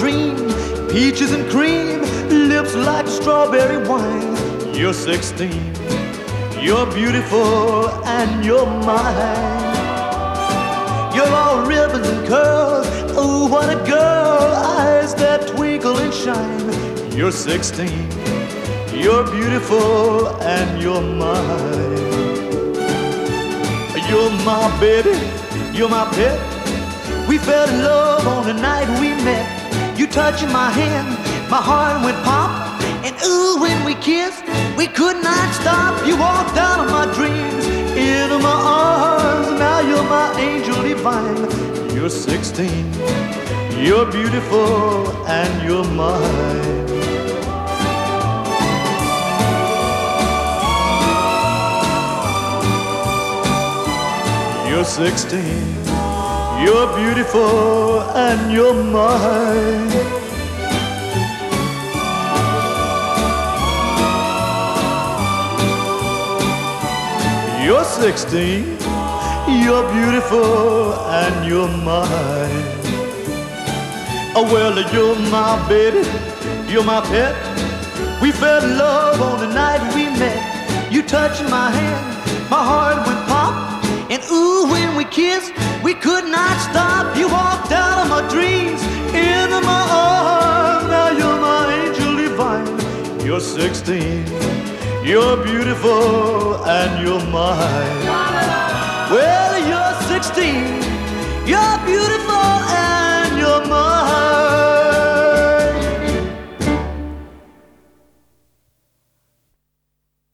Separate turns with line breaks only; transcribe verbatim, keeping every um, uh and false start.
dream. Peaches and cream, lips like strawberry wine. You're sixteen, you're beautiful and you're mine. You're all ribbons and curls, oh what a girl, eyes that twinkle and shine. You're sixteen, you're beautiful and you're mine. You're my baby, you're my pet. We fell in love on the night we met. You touching my hand, my heart went pop. And ooh, when we kissed, we could not stop. You walked out of my dreams, into my arms. Now you're my angel divine. You're sixteen, you're beautiful and you're mine. You're sixteen, you're beautiful and you're mine. You're sixteen, you're beautiful and you're mine. Oh well, you're my baby, you're my pet. We fell in love on the night we met. You touching my hand, my heart went pop. And ooh, when we kissed, we could not stop. You walked out of my dreams, into my arms. Now you're my angel divine. You're sixteen, you're beautiful and you're mine. Well, you're sixteen, you're beautiful